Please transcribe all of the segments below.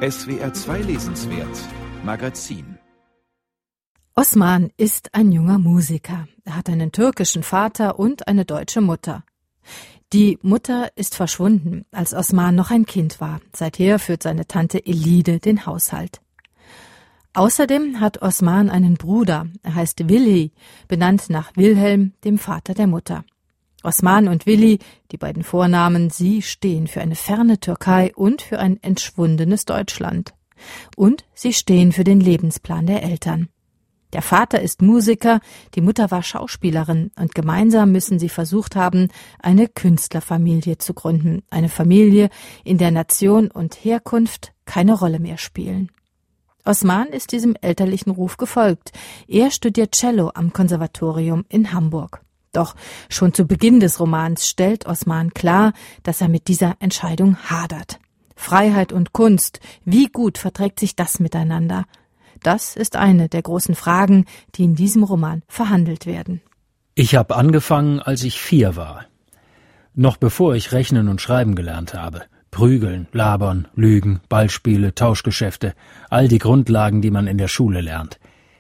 SWR 2 Lesenswert Magazin. Osman ist ein junger Musiker. Er hat einen türkischen Vater und eine deutsche Mutter. Die Mutter ist verschwunden, als Osman noch ein Kind war. Seither führt seine Tante Elide den Haushalt. Außerdem hat Osman einen Bruder. Er heißt Willi, benannt nach Wilhelm, dem Vater der Mutter. Osman und Willi, die beiden Vornamen, sie stehen für eine ferne Türkei und für ein entschwundenes Deutschland. Und sie stehen für den Lebensplan der Eltern. Der Vater ist Musiker, die Mutter war Schauspielerin und gemeinsam müssen sie versucht haben, eine Künstlerfamilie zu gründen. Eine Familie, in der Nation und Herkunft keine Rolle mehr spielen. Osman ist diesem elterlichen Ruf gefolgt. Er studiert Cello am Konservatorium in Hamburg. Doch schon zu Beginn des Romans stellt Osman klar, dass er mit dieser Entscheidung hadert. Freiheit und Kunst, wie gut verträgt sich das miteinander? Das ist eine der großen Fragen, die in diesem Roman verhandelt werden. Ich habe angefangen, als ich 4 war. Noch bevor ich rechnen und schreiben gelernt habe. Prügeln, labern, lügen, Ballspiele, Tauschgeschäfte, all die Grundlagen, die man in der Schule lernt.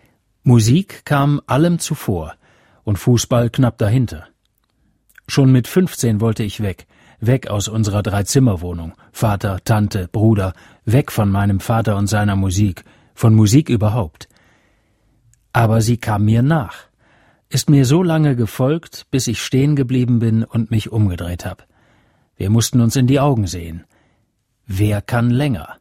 Musik kam allem zuvor und Fußball knapp dahinter. Schon mit 15 wollte ich weg aus unserer 3-Zimmer-Wohnung, Vater, Tante, Bruder, weg von meinem Vater und seiner Musik, von Musik überhaupt. Aber sie kam mir nach, ist mir so lange gefolgt, bis ich stehen geblieben bin und mich umgedreht habe. Wir mussten uns in die Augen sehen. Wer kann länger?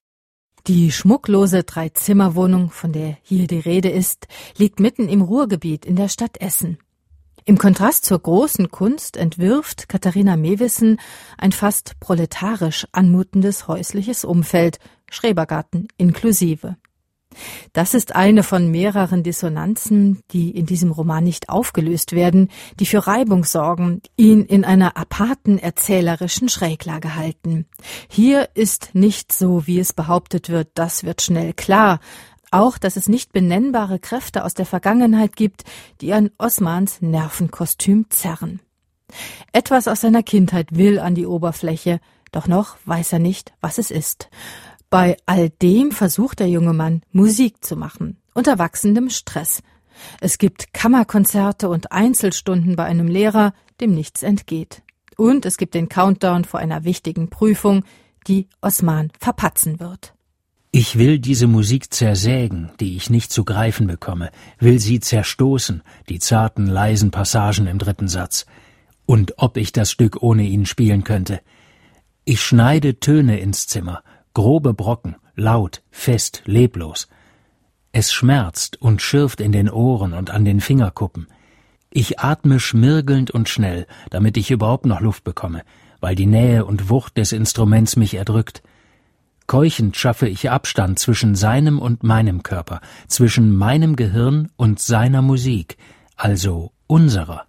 Die schmucklose 3-Zimmer-Wohnung, von der hier die Rede ist, liegt mitten im Ruhrgebiet in der Stadt Essen. Im Kontrast zur großen Kunst entwirft Katharina Mewissen ein fast proletarisch anmutendes häusliches Umfeld, Schrebergarten inklusive. Das ist eine von mehreren Dissonanzen, die in diesem Roman nicht aufgelöst werden, die für Reibung sorgen, ihn in einer aparten erzählerischen Schräglage halten. Hier ist nicht so, wie es behauptet wird, das wird schnell klar. Auch, dass es nicht benennbare Kräfte aus der Vergangenheit gibt, die an Osmans Nervenkostüm zerren. Etwas aus seiner Kindheit will an die Oberfläche, doch noch weiß er nicht, was es ist. Bei all dem versucht der junge Mann, Musik zu machen, unter wachsendem Stress. Es gibt Kammerkonzerte und Einzelstunden bei einem Lehrer, dem nichts entgeht. Und es gibt den Countdown vor einer wichtigen Prüfung, die Osman verpatzen wird. Ich will diese Musik zersägen, die ich nicht zu greifen bekomme, will sie zerstoßen, die zarten, leisen Passagen im 3. Satz. Und ob ich das Stück ohne ihn spielen könnte. Ich schneide Töne ins Zimmer, grobe Brocken, laut, fest, leblos. Es schmerzt und schürft in den Ohren und an den Fingerkuppen. Ich atme schmirgelnd und schnell, damit ich überhaupt noch Luft bekomme, weil die Nähe und Wucht des Instruments mich erdrückt. Keuchend schaffe ich Abstand zwischen seinem und meinem Körper, zwischen meinem Gehirn und seiner Musik, also unserer.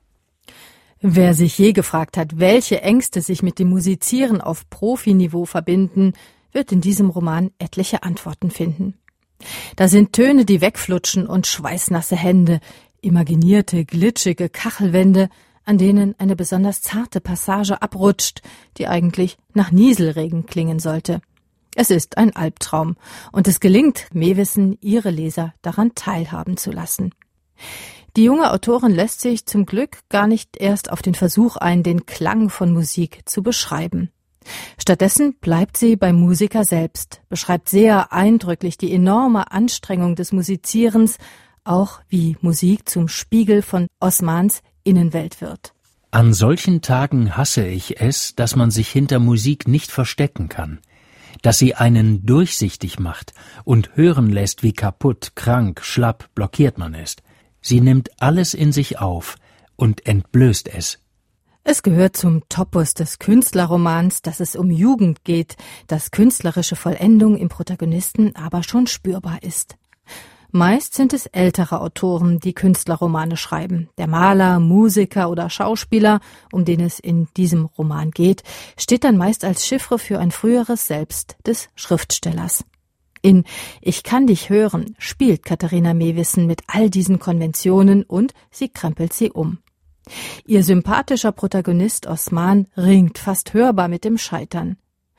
Wer sich je gefragt hat, welche Ängste sich mit dem Musizieren auf Profiniveau verbinden, wird in diesem Roman etliche Antworten finden. Da sind Töne, die wegflutschen und schweißnasse Hände, imaginierte, glitschige Kachelwände, an denen eine besonders zarte Passage abrutscht, die eigentlich nach Nieselregen klingen sollte. Es ist ein Albtraum und es gelingt Mewissen, ihre Leser daran teilhaben zu lassen. Die junge Autorin lässt sich zum Glück gar nicht erst auf den Versuch ein, den Klang von Musik zu beschreiben. Stattdessen bleibt sie beim Musiker selbst, beschreibt sehr eindrücklich die enorme Anstrengung des Musizierens, auch wie Musik zum Spiegel von Osmans Innenwelt wird. An solchen Tagen hasse ich es, dass man sich hinter Musik nicht verstecken kann, dass sie einen durchsichtig macht und hören lässt, wie kaputt, krank, schlapp, blockiert man ist. Sie nimmt alles in sich auf und entblößt es. Es gehört zum Topos des Künstlerromans, dass es um Jugend geht, dass künstlerische Vollendung im Protagonisten aber schon spürbar ist. Meist sind es ältere Autoren, die Künstlerromane schreiben. Der Maler, Musiker oder Schauspieler, um den es in diesem Roman geht, steht dann meist als Chiffre für ein früheres Selbst des Schriftstellers. In »Ich kann dich hören« spielt Katharina Mewissen mit all diesen Konventionen und sie krempelt sie um. Ihr sympathischer Protagonist Osman ringt fast hörbar mit dem Scheitern.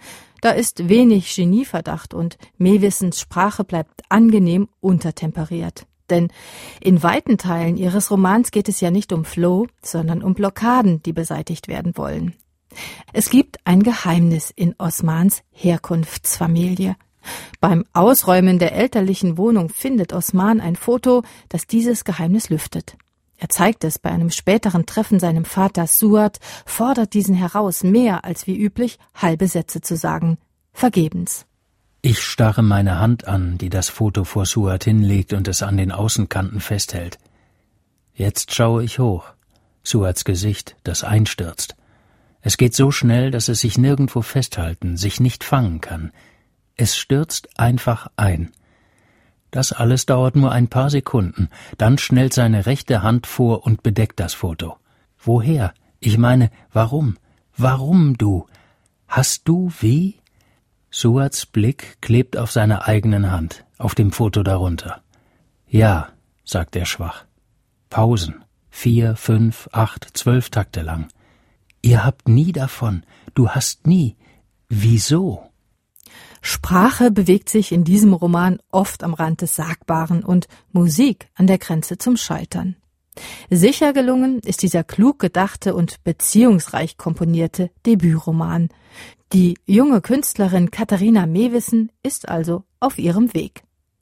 Da ist wenig Genieverdacht und Mewissens Sprache bleibt angenehm untertemperiert. Denn in weiten Teilen ihres Romans geht es ja nicht um Flow, sondern um Blockaden, die beseitigt werden wollen. Es gibt ein Geheimnis in Osmans Herkunftsfamilie. Beim Ausräumen der elterlichen Wohnung findet Osman ein Foto, das dieses Geheimnis lüftet. Er zeigt es bei einem späteren Treffen seinem Vater Suat, fordert diesen heraus, mehr als wie üblich halbe Sätze zu sagen. Vergebens. Ich starre meine Hand an, die das Foto vor Suat hinlegt und es an den Außenkanten festhält. Jetzt schaue ich hoch. Suats Gesicht, das einstürzt. Es geht so schnell, dass es sich nirgendwo festhalten, sich nicht fangen kann. Es stürzt einfach ein. Das alles dauert nur ein paar Sekunden, dann schnellt seine rechte Hand vor und bedeckt das Foto. Woher? Ich meine, warum? Warum, du? Hast du wie? Suats Blick klebt auf seiner eigenen Hand, auf dem Foto darunter. Ja, sagt er schwach. Pausen. 4, 5, 8, 12 Takte lang. Ihr habt nie davon. Du hast nie. Wieso? Sprache bewegt sich in diesem Roman oft am Rand des Sagbaren und Musik an der Grenze zum Scheitern. Sicher gelungen ist dieser klug gedachte und beziehungsreich komponierte Debütroman. Die junge Künstlerin Katharina Mewissen ist also auf ihrem Weg.